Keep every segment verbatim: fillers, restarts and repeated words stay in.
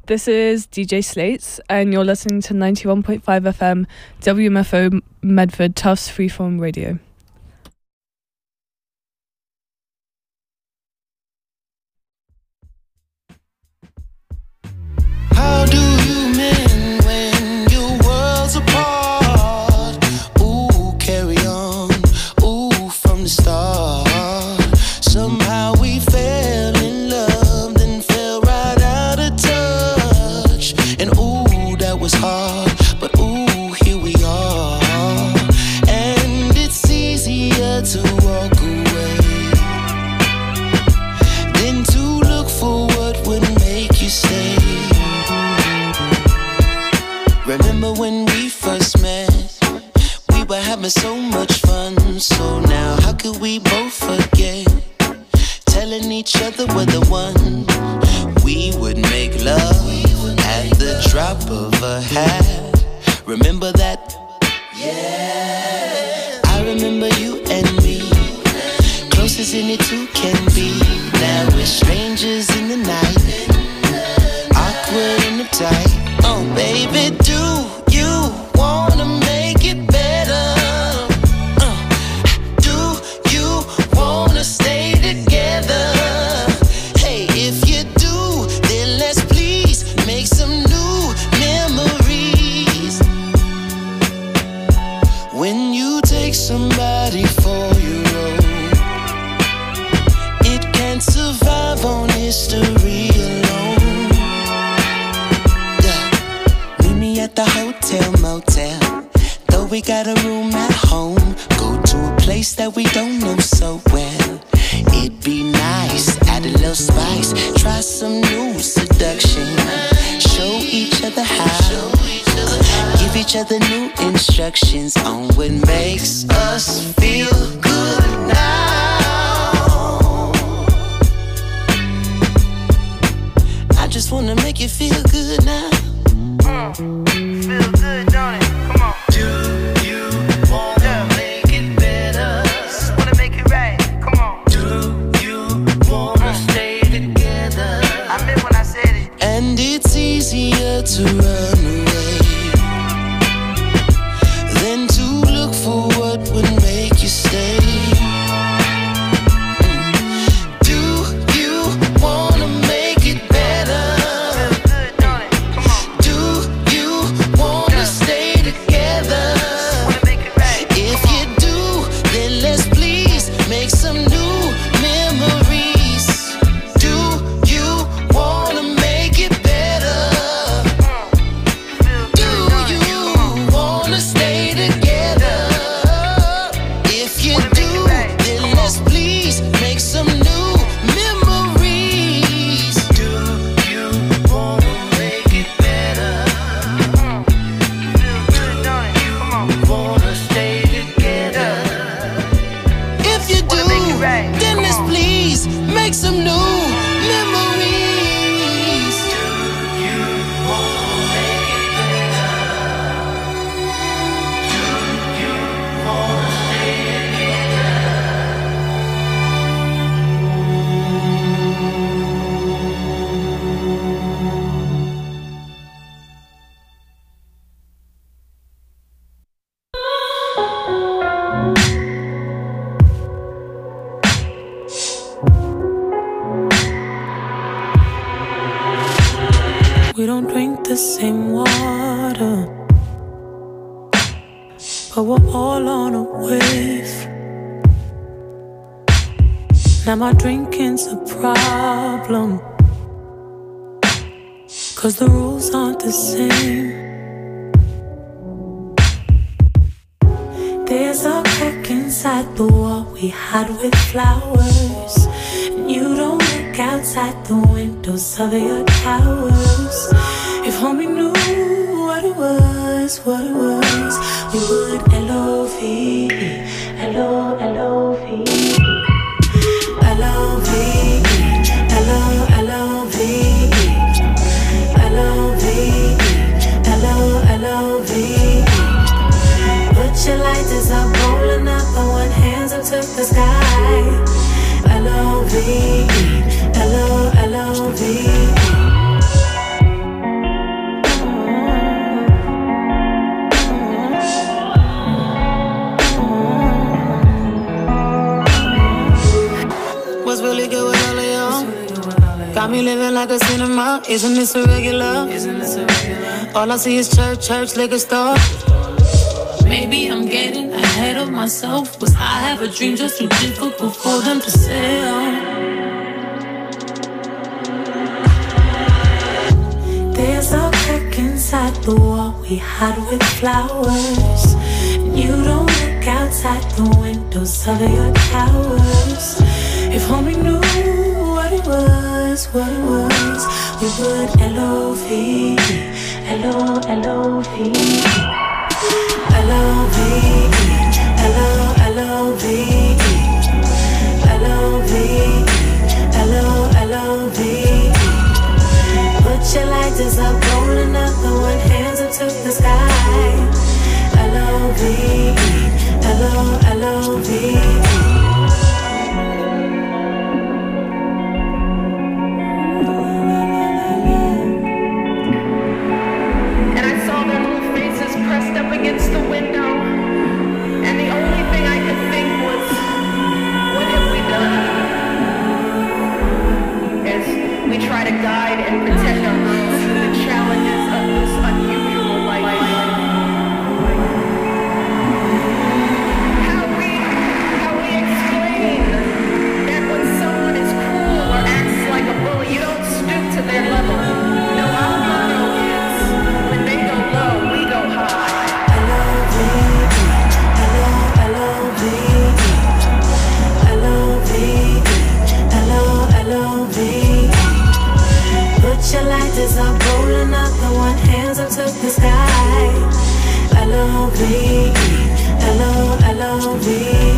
This is D J Slates, and you're listening to ninety-one point five F M W M F O Medford Tufts Freeform Radio. How do you mend when your world's apart? Ooh, carry on, ooh, from the start. Somehow we fell in love, then fell right out of touch. And ooh, that was hard, but ooh, here we are. And it's easier to walk away than to look for what would make you stay. Remember when we first met? We were having so much fun. So now how could we both forget? Telling each other we're the one. We would make love at the drop of a hat. Remember that? Yeah. I remember you and me, close as any two can be. Now we're strangers in the night, awkward and uptight. Oh baby, do you wanna make it better? Uh, do you wanna stay together? Hey, if you do, then let's please make some new memories. When you take somebody for your own, it can't survive on history alone. At the hotel motel, though we got a room at home, go to a place that we don't know so well. It'd be nice, add a little spice, try some new seduction, show each other how, uh, give each other new instructions on what makes us feel good now. I just wanna make you feel good now. Feel good, don't it? Come on. Do you wanna yeah. make it better? Just wanna make it right. Come on. Do you wanna mm. stay together? I meant when I said it. And it's easier to run away than to look for what would make you stay. Mm. Do you wanna make it better? We don't drink the same water, but we're all on a wave. Now my drinking's a problem, 'cause the rules aren't the same. There's a crack inside the wall we hide with flowers, and you don't look outside the windows of your towers. If homie knew what it was, what it was, we would L O V E, L O L O V E, L O V E, L O L O V E, L O V E, L O L O V E. Put your lighters up, rolling up, on one hands up to the sky. L O V E, L O L O V E. good with all of y'all? Got me living like a cinema. Isn't this a regular? Isn't this a regular? All I see is church, church, liquor store. Maybe I'm getting ahead of myself. Was I have a dream just too difficult for them to sell? There's a crack inside the wall we hide with flowers. And you don't look outside the windows of your towers. If homie knew what it was, what it was, we would L O V E, L O L O V E, L O V E, L O L O V E, L O V E, L O L O V E. Put your lighters up, rolling up the one hands up to the sky. L O V E, L O L O V E. Up against the window, and the only thing I could think was, what have we done? As we try to guide and protect our girls through the challenges of this unusual life. How we, how we explain that when someone is cruel or acts like a bully, you don't stoop to their level. No, our motto is, when they go low, we go high. Put your lighters up, rolling up the one hands up to the sky. L O V E, L O L O V E.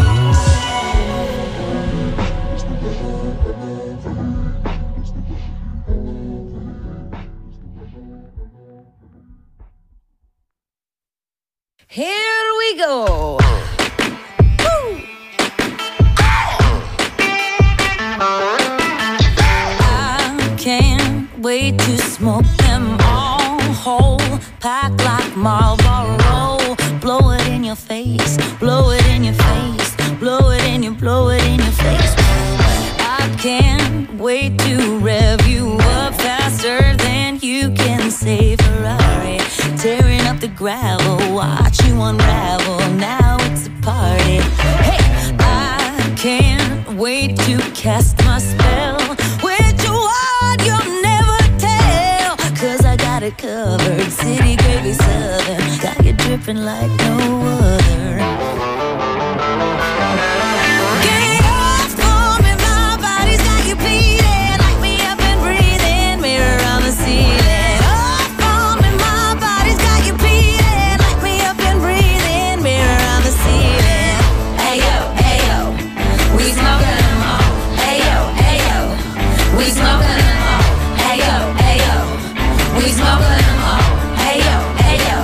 Here we go. Wait to smoke them all whole, pack like Marlboro. Blow it in your face, blow it in your face, blow it in your, blow it in your face. I can't wait to rev you up faster than you can say Ferrari. Tearing up the gravel, watch you unravel. Now it's a party. Hey, I can't wait to cast my spell. With you on, you'll never tell. Cause I got it covered. City gravy southern. Got you dripping like no other. Get off for me, my body's got you bleeding. Light me up and breathing. Mirror on the ceiling. Off for me, my body's got you bleeding. Light me up and breathing. Mirror on the ceiling. Hey yo, hey yo, we smoking them all. Hey yo, hey yo, we smoking them all. Hey yo, hey yo, we smoking them all. Hey yo, hey yo.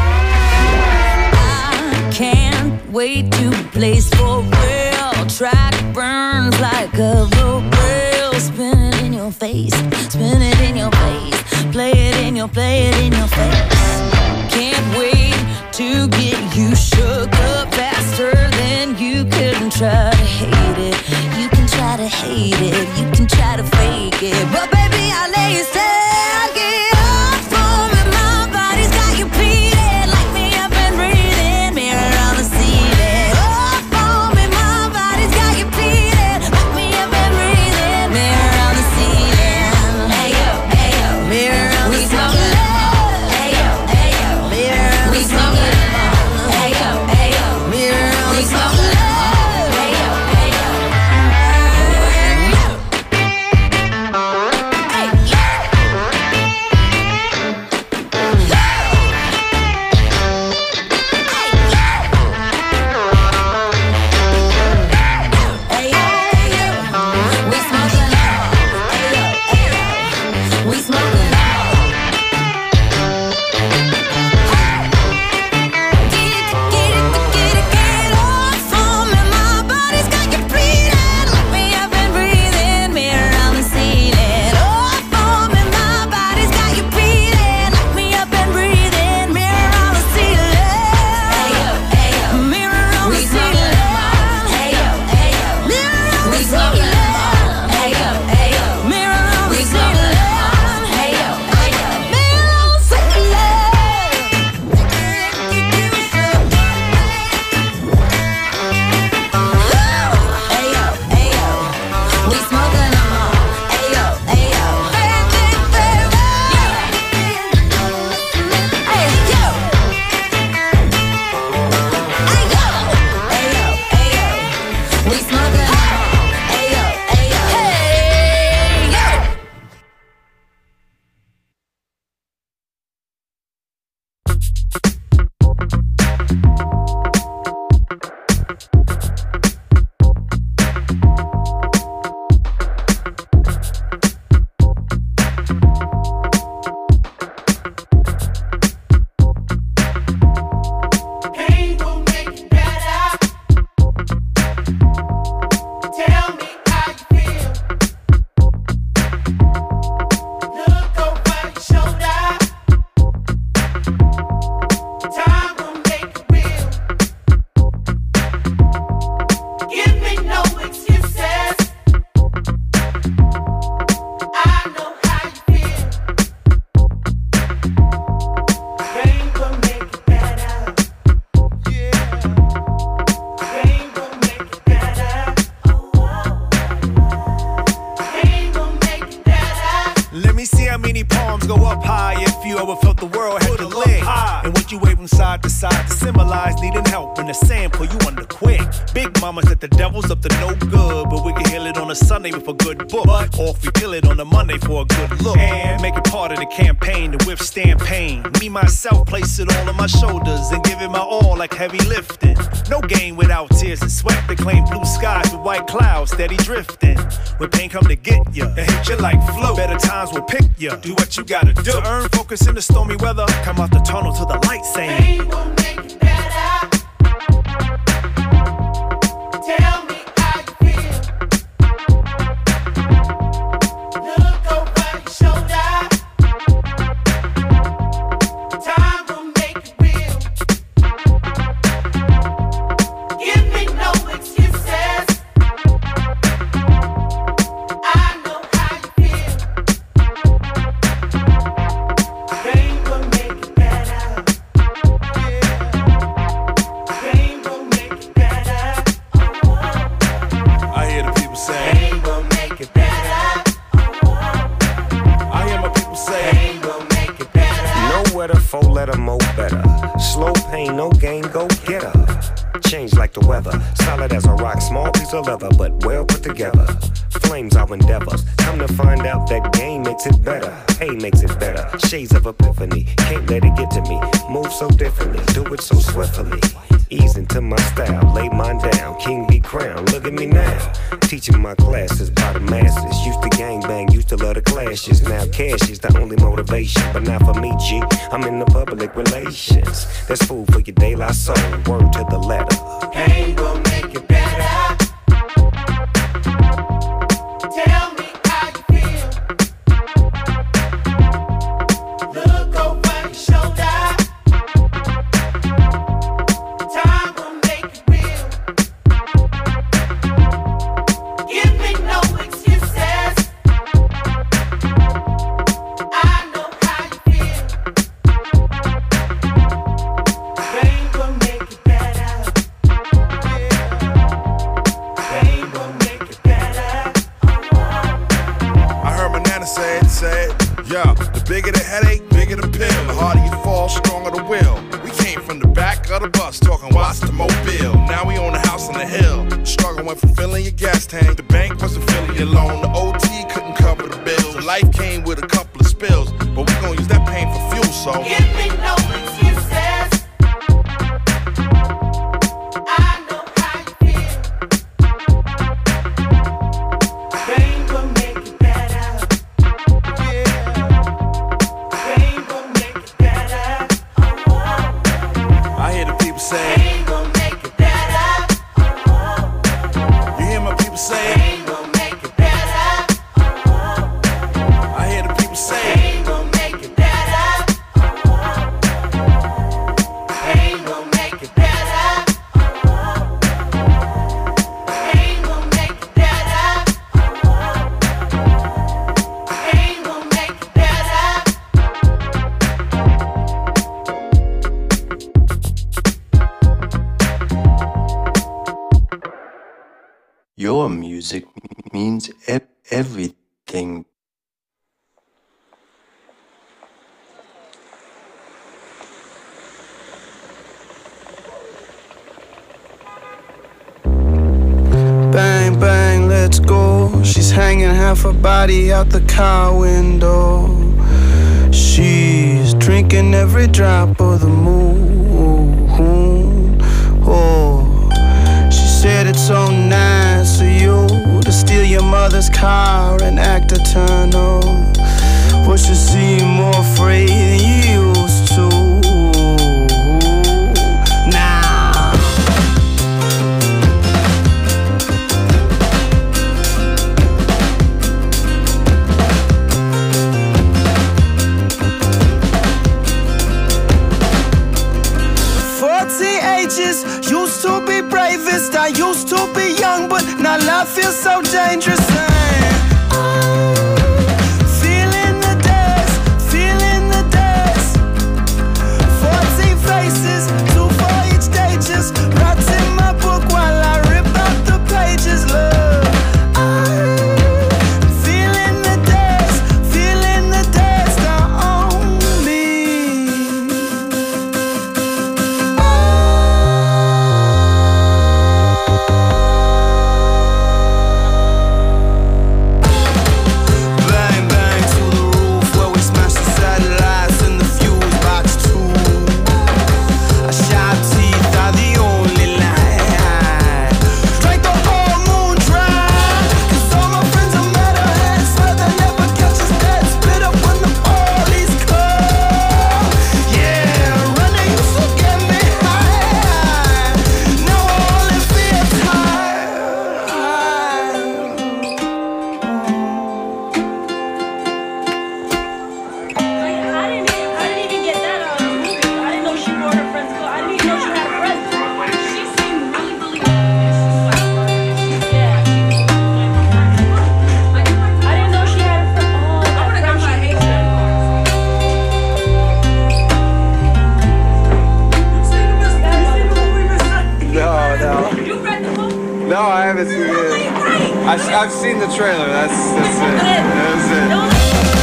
I can't wait to place for real. Track burns like a rope rail. Spin it in your face, spin it in your face. Play it in your, play it in your face. Can't wait to get you shook up faster than you can try to hate it. You can try to hate it, you can try to fake it, but baby I lay you still. Get up for me, my body's got you bleeding. Light me up and breathing. Mirror on the ceiling. Up for me, my body's got you bleeding. Light me up and breathing. Mirror on the ceiling. Hey yo, hey yo, mirror on the ceiling. Hey yo, hey yo, mirror on the ceiling. Hey yo, hey yo, mirror on the ceiling. Hey yo, hey yo. Hey, yeah. many palms go up high if you ever felt the world had to lick. And what you wave from side to side to symbolize needing help when the sand pull you under quick. Big mama said the devil's up to no good, but we can heal it on a Sunday with a good book. Or if we kill it on a Monday for a good look. And make it part of the campaign to withstand pain. Me, myself, place it all on my shoulders and give it my all like heavy lifting. No game without tears and sweat. They claim blue skies with white clouds steady drifting. When pain come to get ya, it hit you like flow. Better times will pick ya. Do what you gotta do to earn focus in the stormy weather. Come out the tunnel to the light saying, pain will make it better. Tell me how you feel. Look over your shoulder. Time will make it real. Give me no excuses. I know how you feel. Pain will make it better. Pain will make it better. I hear the people say, Pain will make it better. I hear my people say, Pain will make it better. No weather, four letter, mo better. Slow pain, no gain, go get her. Change like the weather, solid as a rock, small piece of leather, but well put together. Flames our endeavors, come to find out that game makes it better. Hey makes it better, shades of epiphany, can't let it get to me. Move so differently, do it so swiftly. Ease into my style, lay mine down, king be crowned, look at me now. Teaching my classes by the masses, used to gang bang, used to love the clashes. Now cash is the only motivation, but not for me, G, I'm in the public relations. That's food for your De La Soul, word to the letter. Pain will make it better. Tell me how you feel. Look over your shoulder. Time will make it real. Give me no excuses. I know how you feel. Pain will make it better. Pain will make it better. I heard my nana say it, say it. Yeah, the bigger the headache, bigger the pill. The harder you fall, stronger the will. We came from the back of the bus, talking watch the mobile. Now we own a house on the hill. Struggle went from filling your gas tank. The bank wasn't filling your loan. The O T couldn't cover the bills. The life came with a couple of spills, but we gon' use that pain for fuel, so Give me no excuses. I know how you feel. Pain will make it better. Pain will make it better. I hear the people say, Pain will make it better. you hear my people say, Pain will make it better. I hear the people say, Pain will make it better. Pain will make it better. Pain will make it better. Pain will make it better. Your music means e- everything. Bang, bang, let's go. She's hanging half her body out the car window. She's drinking every drop of the moon. Oh, she said it's so nice of you to steal your mother's car and act eternal. But she seemed more afraid than you used to. Nah. Forty ages used to be bravest. I used to be young, but now life feels so dangerous. Feeling the days, feeling the days. Forty faces, two for each day. Just writing my book while I rip out the pages. Love, I'm feeling the days, feeling the days. the trailer. That's that's it. That's it.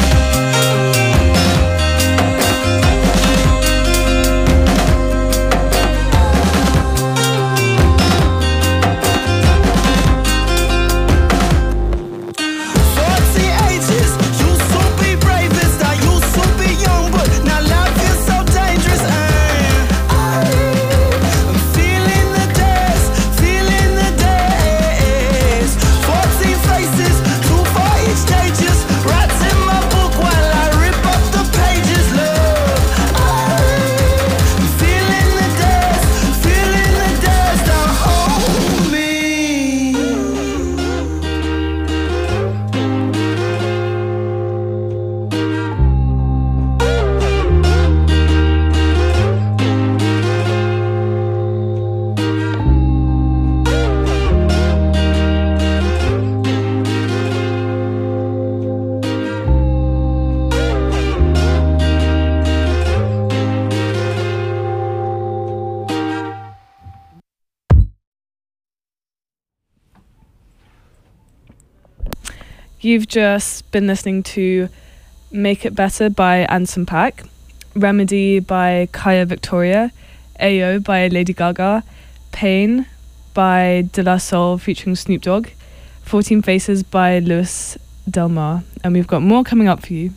You've just been listening to Make It Better by Anderson .Paak, Remedy by Kaya Victoria, Ayo by Lady Gaga, Pain by De La Soul featuring Snoop Dogg, fourteen Faces by Luis Del Mar, and we've got more coming up for you.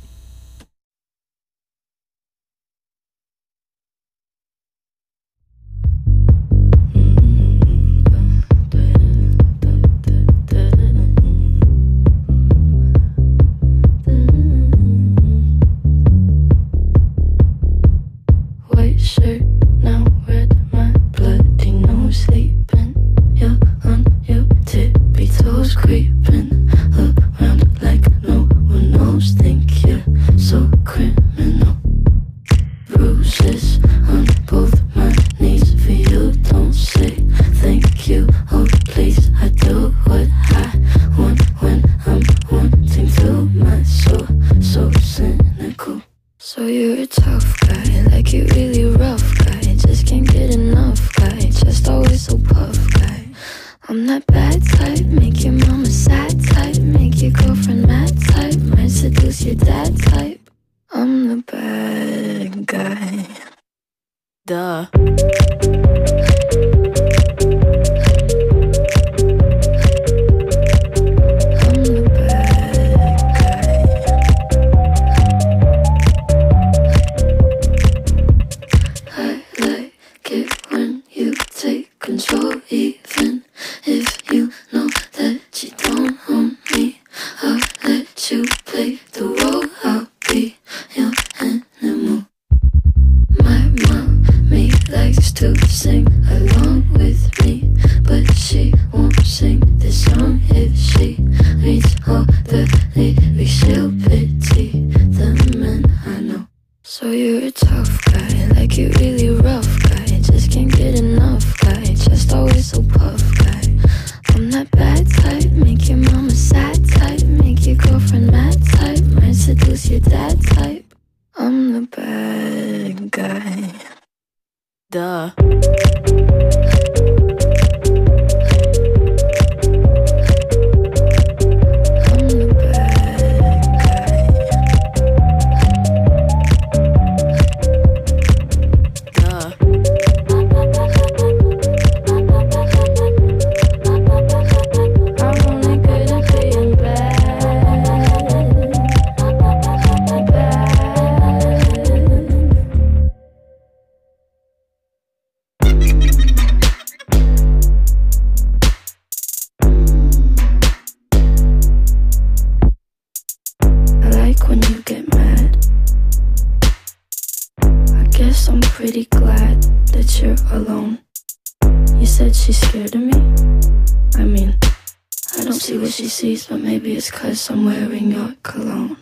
Creeping around like no one knows. Think you're so criminal. Bruises on both my knees for you. Don't say thank you. Oh please, I do what I want when I'm wanting to. My soul so cynical. So you're a tough guy, like you really rough guy. Just can't get enough guy, just always so puff guy. I'm that bad type, make your mama sad type, make your girlfriend mad type, might seduce your dad type. I'm the bad guy. Duh. Control, even if you know that you don't own me. I'll let you play the role. I'll be your animal. My mommy likes to sing along with me, but she won't sing this song if she reads all the lyrics. She'll pity the men I know. So you're a tough guy, like you really rough guy. Just can't get enough guy, just always so puff guy. I'm that bad type, make your mama sad type, make your girlfriend mad type, might seduce your dad type. I'm the bad guy. Duh. Pretty glad that you're alone. You said she's scared of me. I mean, I don't see what she sees, but maybe it's 'cause I'm wearing your cologne.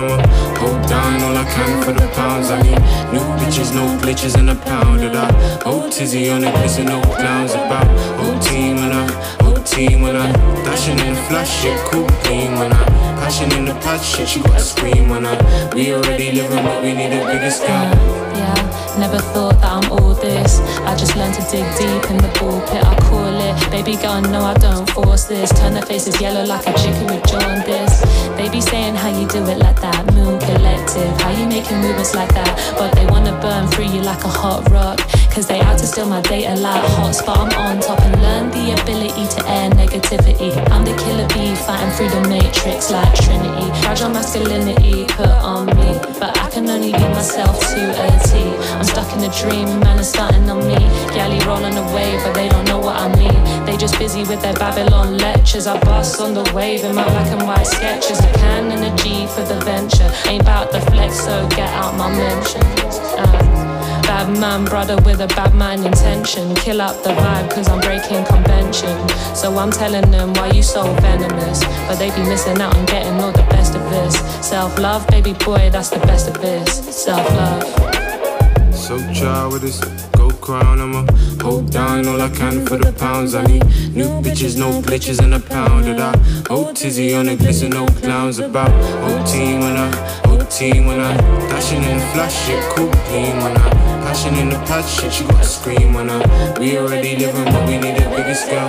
I'ma hold down all I can for the pounds. I need new bitches, no glitches in a pound of that. Old tizzy on it, listen, no clowns about. Whole team when I, whole team when I dashing in the flash shit, cool clean when I passion in the patch shit, she gotta scream when I. We already living, but we need a bigger scale. Yeah, never thought that I'm all this. I just learned to dig deep in the ball pit, I call it. Baby girl, no, I don't force this. Turn their faces yellow like a chicken with jaundice. They be saying how you do it like that, Moon Collective. How you making movements like that, but they wanna burn through you like a hot rock. Cause they out to steal my data like hotspot. I'm on top and learn the ability to air negativity. I'm the killer bee fighting through the matrix like Trinity. Fragile masculinity put on me, but I can only be myself to a T. I'm stuck in a dream, man is starting on me. Galley rolling away, but they don't know what I mean. They just busy with their Babylon lectures. I bust on the wave in my black and white sketches. A can and a G for the venture. Ain't about the flex, so get out my mentions. uh, Bad man, brother with a bad man intention. Kill up the vibe cause I'm breaking convention. So I'm telling them why you so venomous, but they be missing out on getting all the best of this. Self-love, baby boy, that's the best of this. Self-love. So child with this gold crown, I'ma hold down all I can for the pounds. I need new bitches, no glitches in a pound of that. Old tizzy on it, glisten, no clowns about. Whole team when I, whole team when I dashing in the flash shit, cool clean when I passion in the patch shit, she gotta scream when I. We already living, but we need a bigger scale.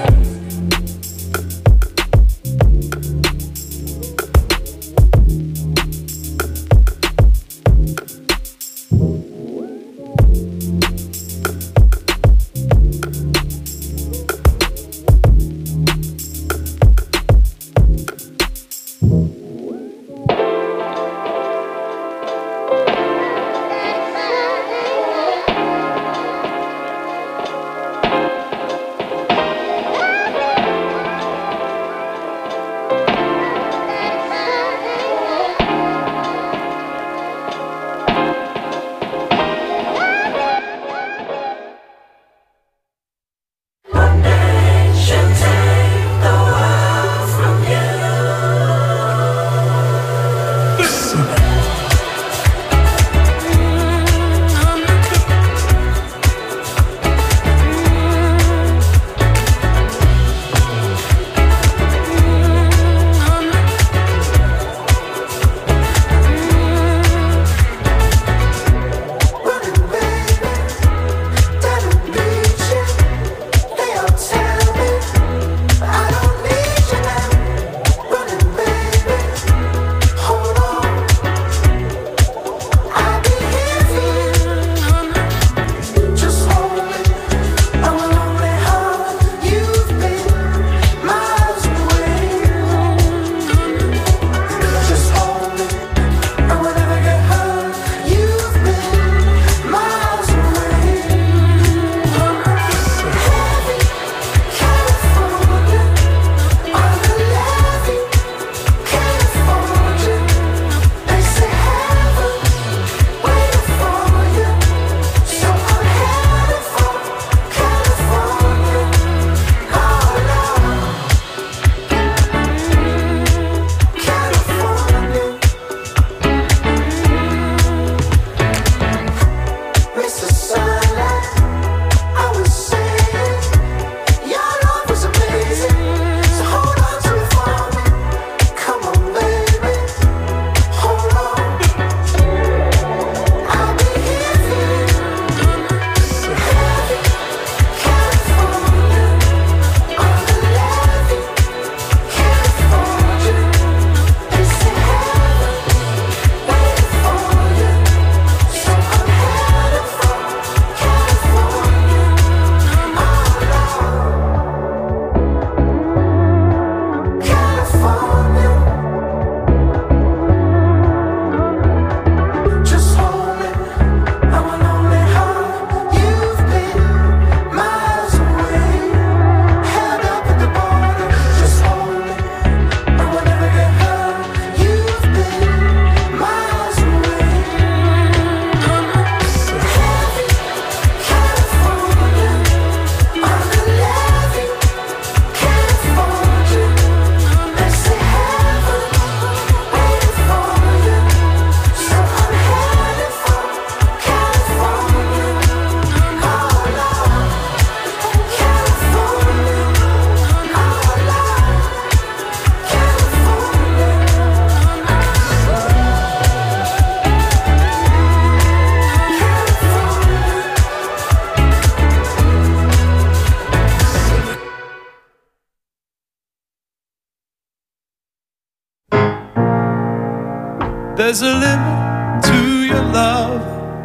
There's a limit to your love.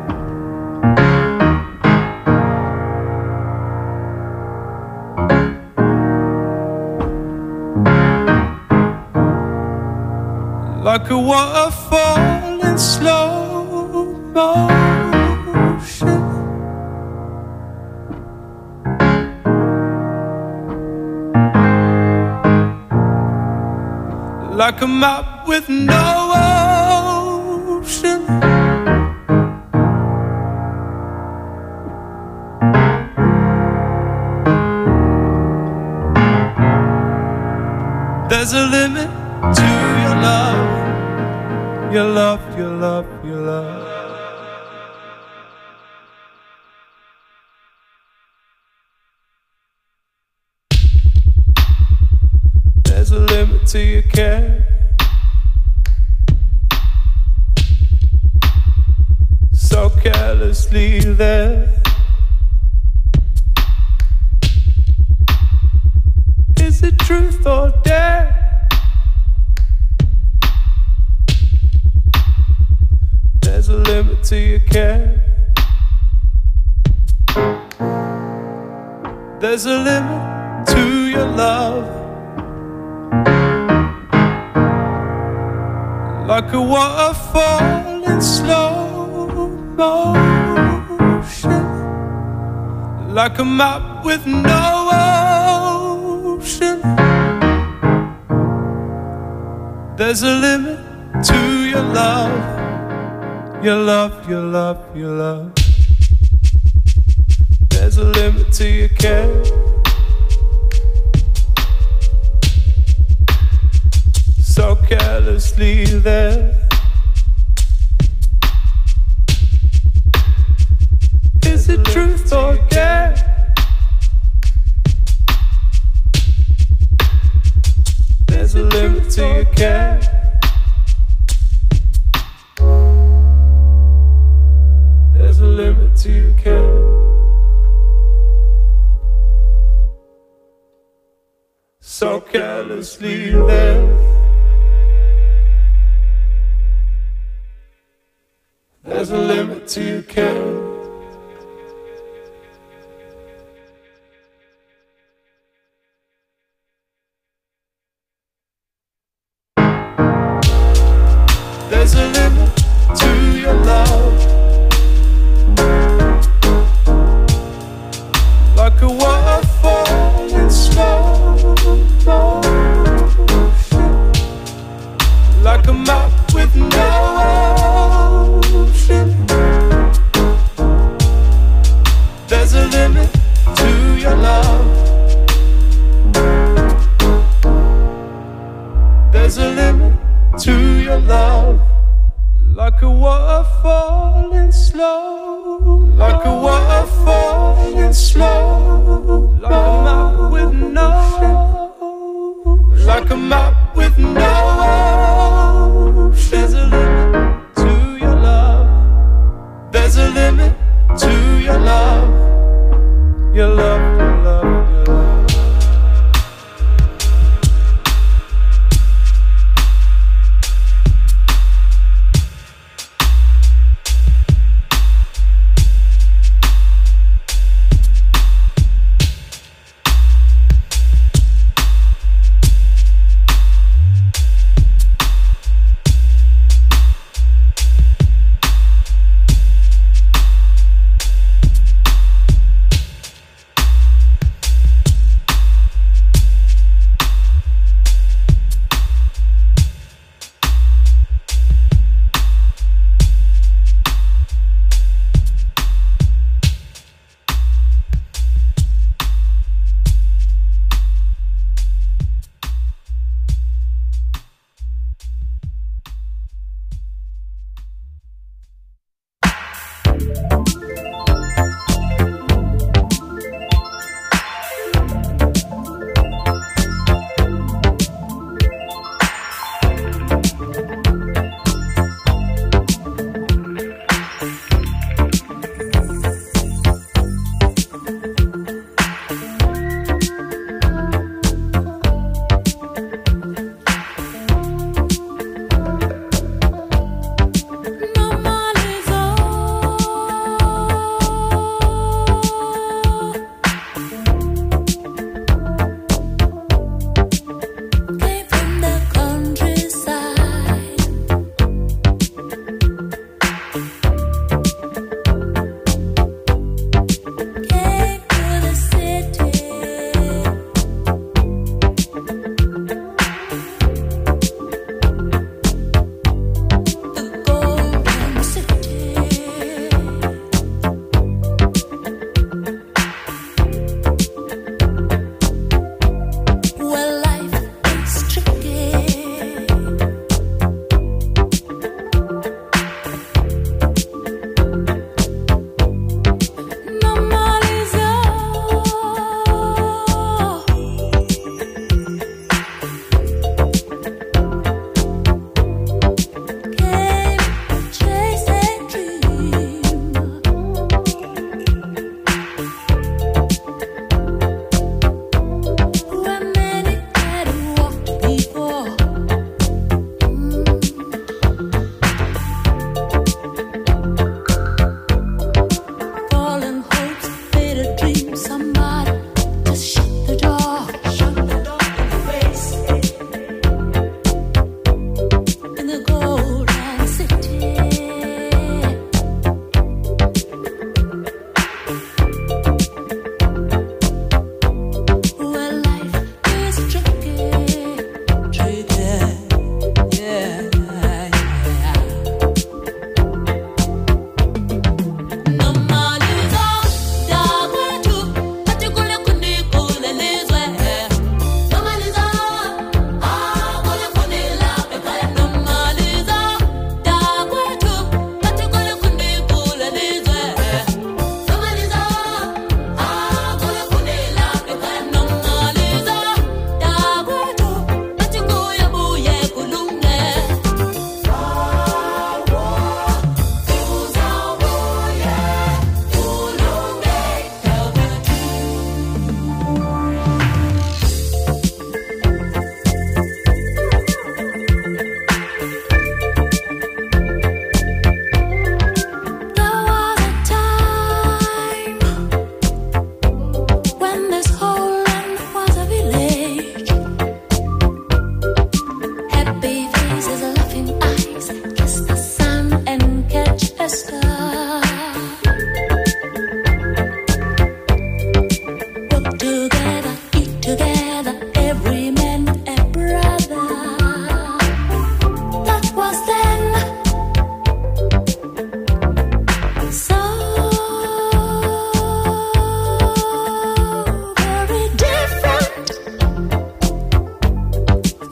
Like a waterfall in slow motion, like a map with no ocean. There's a limit to your love, your love, your love, your love. There's a limit to your care. So carelessly there. Is it truth or dare? There's a limit to your care. There's a limit to your love. Like a waterfall in slow motion, like a map with no ocean. There's a limit to your love. Your love, your love, your love. There's a limit to your care. So carelessly there. Is it truth or dare? There's a limit to your care. There's a limit to your care. So carelessly there. There's a limit to your care. There's a limit to your love. Like a waterfall in slow motion, like a map with no ocean. There's a limit to your love. There's a limit to your love. Like a waterfall in slow, like a waterfall in slow, like a map with no, like a map with no ocean. There's a limit to your love. There's a limit to your love. Your love, your love, your love.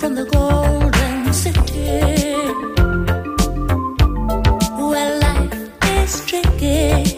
from the golden city, where life is tricky.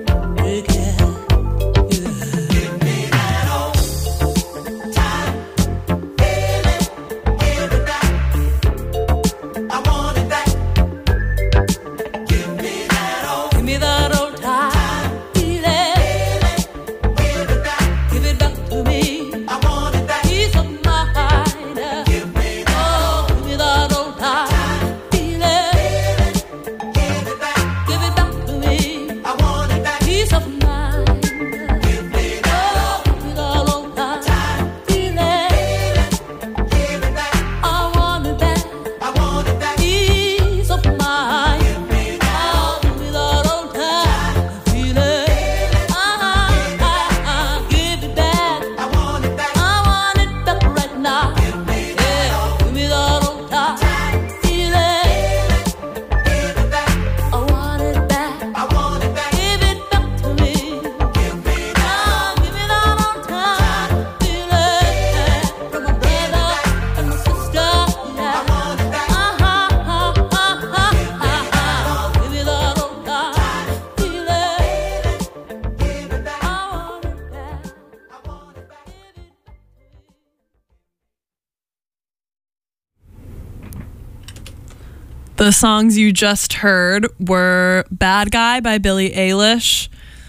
The songs you just heard were Bad Guy by Billie Eilish,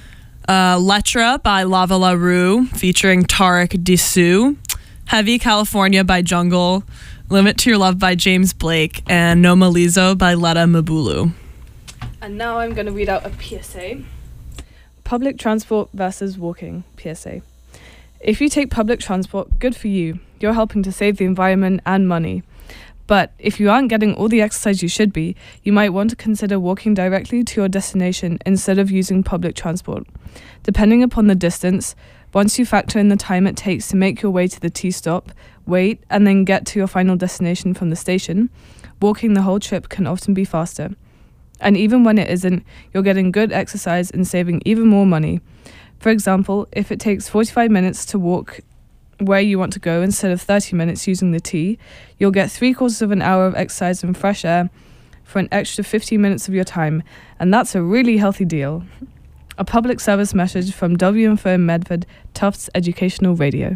uh, Letra by Lava La Rue featuring Tarek Dissou, Heavy California by Jungle, Limit to Your Love by James Blake, and No Malizo by Letta Mabulu. And now I'm going to read out a P S A. Public transport versus walking, P S A. If you take public transport, good for you. You're helping to save the environment and money. But if you aren't getting all the exercise you should be, you might want to consider walking directly to your destination instead of using public transport. Depending upon the distance, once you factor in the time it takes to make your way to the T-stop, wait, and then get to your final destination from the station, walking the whole trip can often be faster. And even when it isn't, you're getting good exercise and saving even more money. For example, if it takes forty-five minutes to walk where you want to go instead of thirty minutes using the T, you'll get three quarters of an hour of exercise and fresh air for an extra fifteen minutes of your time, and that's a really healthy deal. A public service message from W Info Medford Tufts Educational Radio.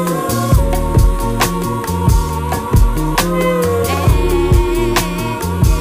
Hey.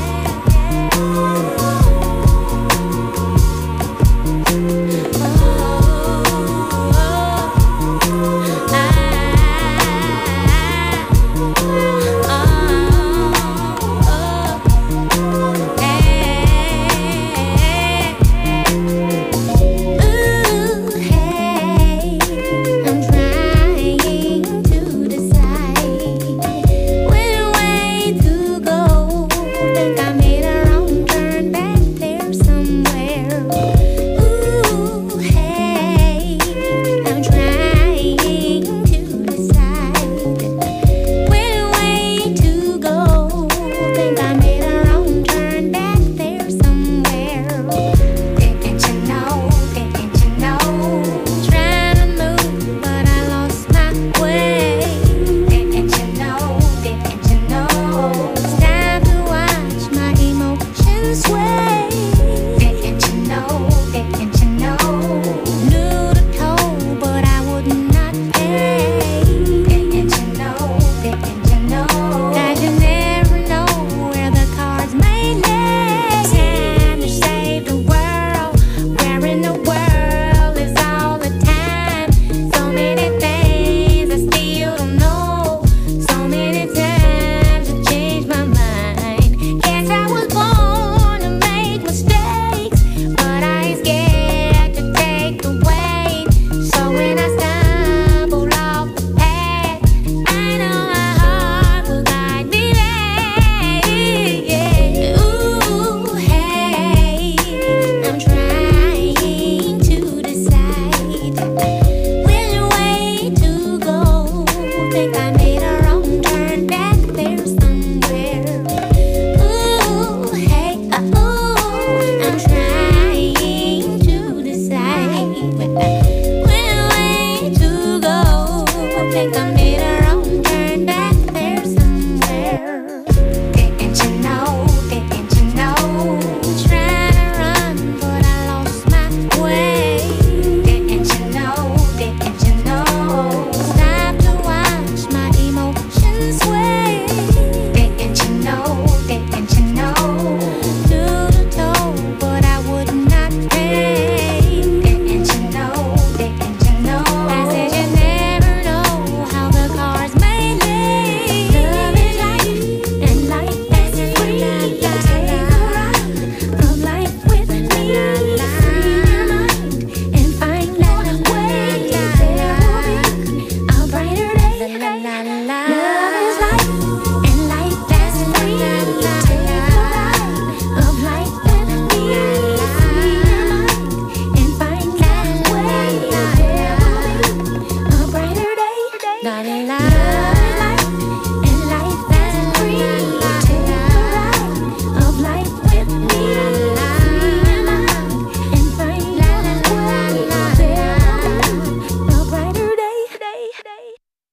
not a lie. And life that's free. Take the ride of life with me. And find your way there. A brighter day, day, day.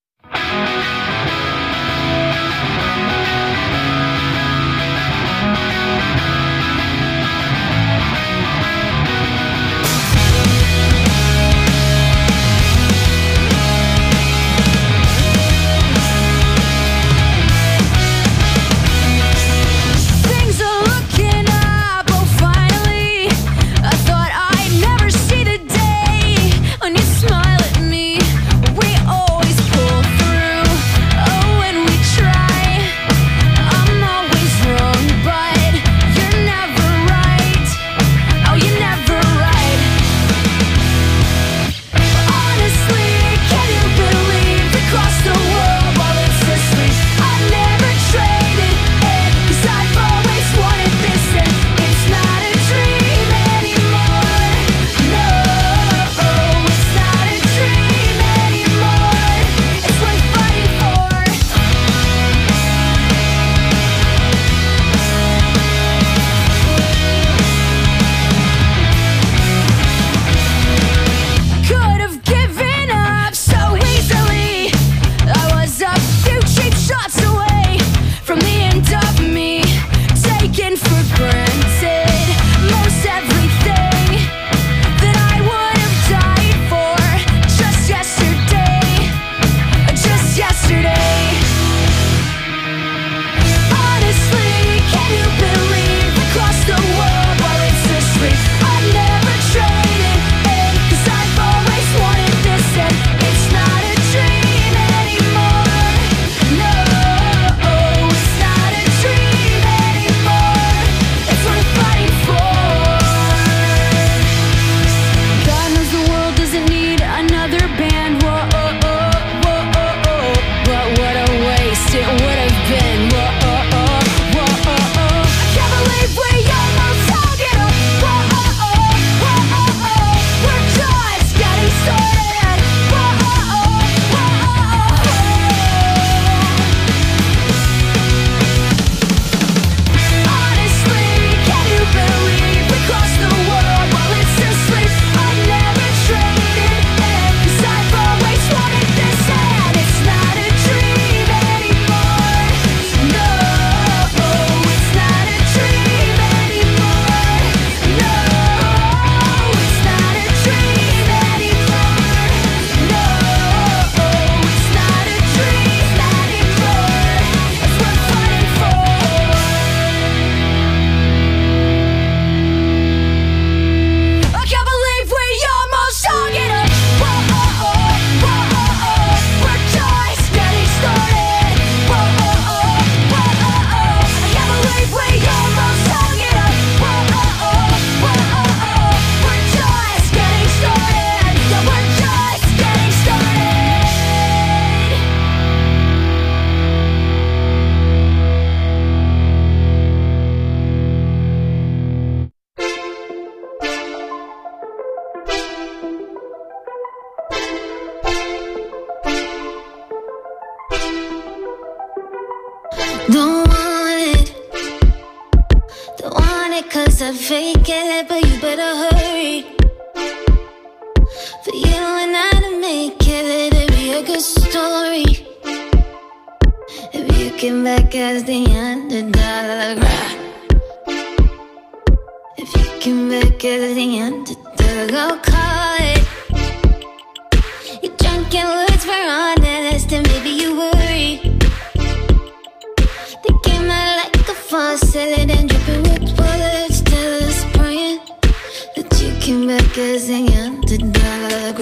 Things are looking up, oh finally. I thought I'd never see the day when you smile at me. We always pull through, oh when we try. I'm always wrong, but you're never right. Oh, you're never right. Honestly, can you believe we crossed the world while it's asleep? I never traded it, 'cause I've always wanted this, and it's not a dream anymore. No, it's not a dream anymore. It's worth fighting for. Could have given up so easily. I was a few cheap shots away from the end of me, taken for granted most everything that I would have died for just yesterday, just yesterday. Honestly, can you believe we crossed the world while it's asleep? I never traded it, 'cause I've always wanted this, and it's not a dream anymore. No, it's not a dream anymore. It's worth fighting for. God knows the world doesn't need another band. Whoa, oh, oh, whoa, oh, oh. But what a waste it would have been. Whoa, oh, oh, whoa, oh, oh. I can't believe we almost hung it up. Whoa, oh, oh, whoa, oh, oh. We're just getting started. Whoa, oh, oh, whoa, oh, oh. Honestly, can you believe we crossed the world while it's asleep? I never traded it, 'cause I've always wanted this, and it's not a dream anymore. No, it's not a dream anymore. No, it's not a dream anymore. No, it's not a dream anymore. It's worth fighting for. I can't believe we almost hung it up. Whoa, oh, oh, whoa, oh, oh. We're just getting started. Whoa, oh, oh, whoa, oh, oh. I can't believe we almost hung it up. Whoa, oh, oh, whoa, oh, oh. We're just getting started. Yeah, we're just getting started. Don't want it, don't want it 'cause I fake it, but you better hurry. For you and I to make it, let it be a good story. If you came back as the underdog, if you came back as the underdog, I'll call it. You're drunk and words were honest, and maybe you worry. They came out like a faucet and dripping with bullets, till us praying that you came back as the underdog.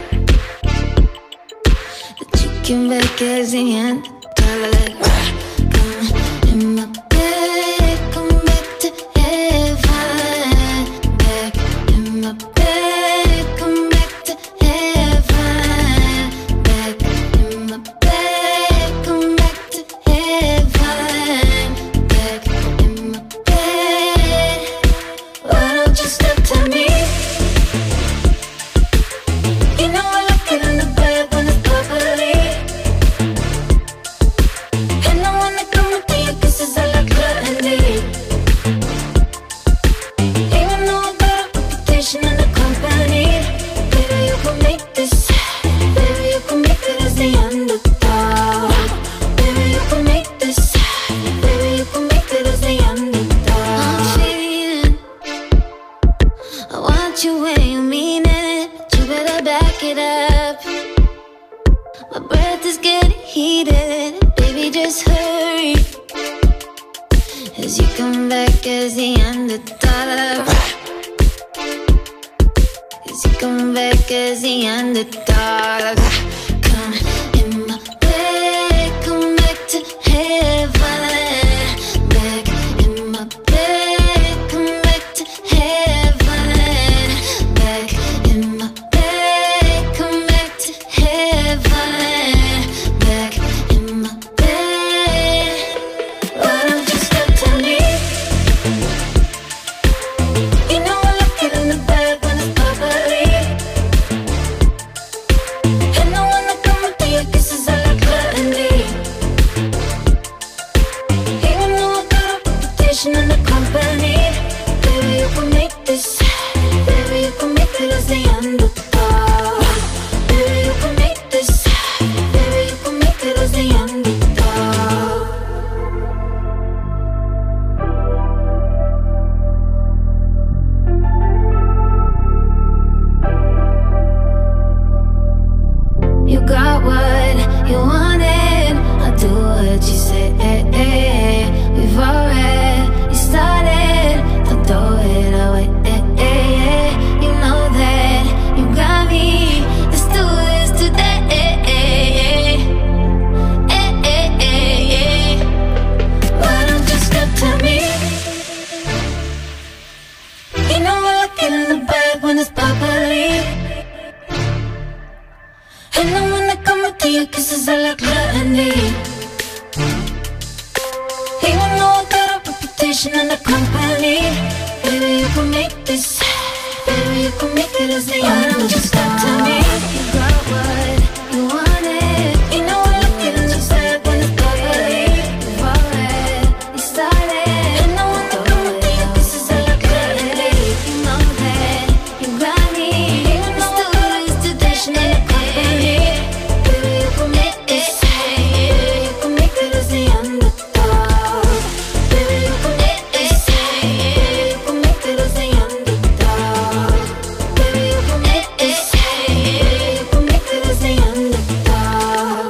That you came back as the underdog. Come in my bed, come back to heaven. Back in my bed, come back to heaven. Back in my bed, come back to heaven. Back in my bed. Why don't you step to me? You know I like it in the bed when it's bubbly. underdog. Come in my bed, come back to heaven. Back in my bed, come back to heaven. Back in my bed, come back to heaven. Back in my bed. Why don't you stop to me? You know I look it in the bed when it's bubbly. And I wanna come with your kisses I like gluttony. Even though I got a reputation in the company, baby you can make this. Baby you can make it as the underdog. Baby you can make this. Baby you can make it as the underdog. You got what you wanted, I do what you say. We've already started, don't throw it away. You know that you got me, let's do this today. Why don't you step to me? You know I look it in the bag when it's bubbly. And I wanna come with your kisses I like gluttony. Even though I got a reputation in the company, baby you can make this. Baby you can make it as the end. Don't you stop to me. You got what you wanted. You know I look it in the bag when it's bubbly. We've already started. And I wanna come with your kisses I like gluttony. You know that you got me. Even though I got a reputation in the company, baby you can make this. Baby you can make it as the underdog. Baby you can make this. Baby you can make it as the underdog. Baby you can make this. Baby you can make it as the underdog.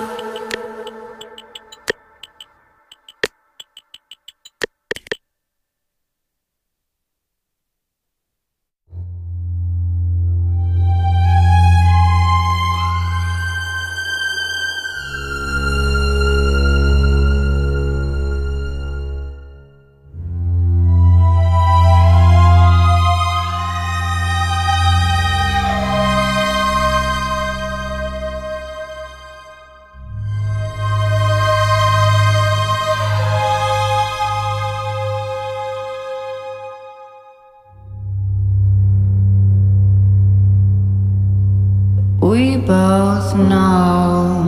We both know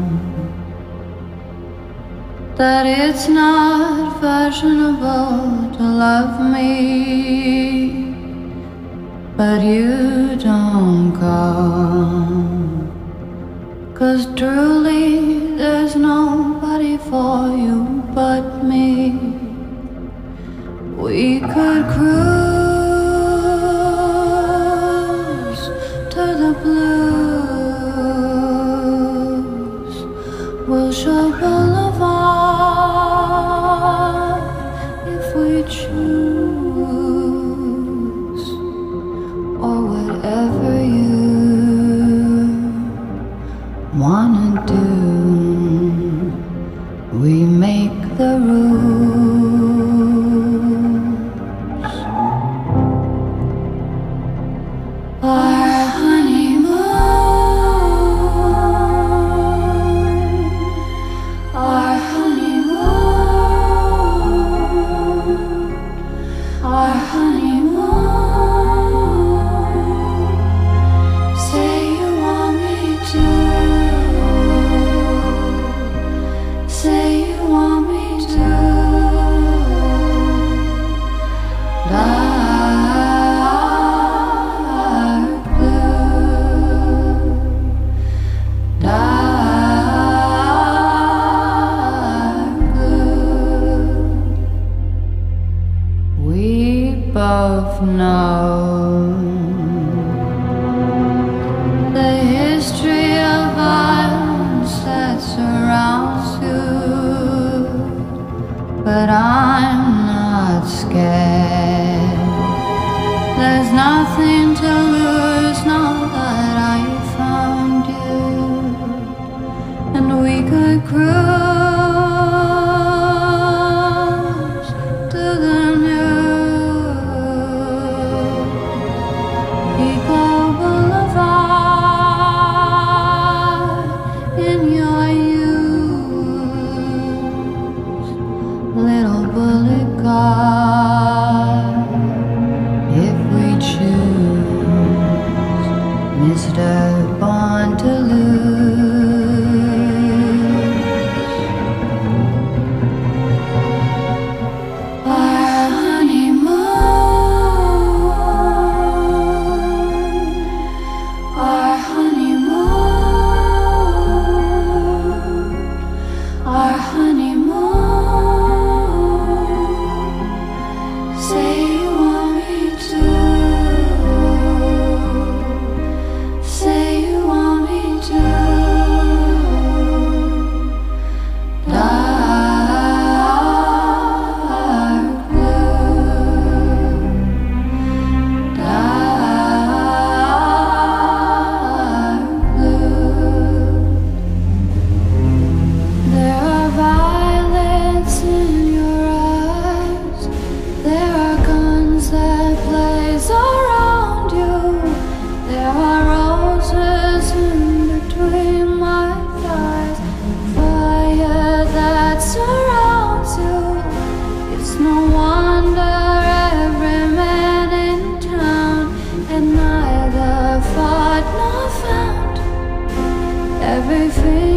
that it's not fashionable to love me, but you don't come, 'cause truly there's nobody for you but me. We could cruise to the blues, Wilshire Boulevard if we choose, or whatever you wanna do. We make the rules. Our honeymoon, our honeymoon, our honeymoon. Say you want me to, say you want me to. Dark blue, dark blue. We both know the history of violence that surrounds you, but I'm not scared. There's nothing to lose now that I found could cruise to the new Pico Boulevard in your youth, little bullet car, if we choose, Mister Born to lose. Our honeymoon, our honeymoon, our honeymoon. Say you want me to. Say you want me to. Dark blue, dark blue. There are violets in your eyes. There are guns that blaze around you. There are roses in between my thighs. Fire that surrounds you. It's no wonder every man in town had neither fought nor found. Every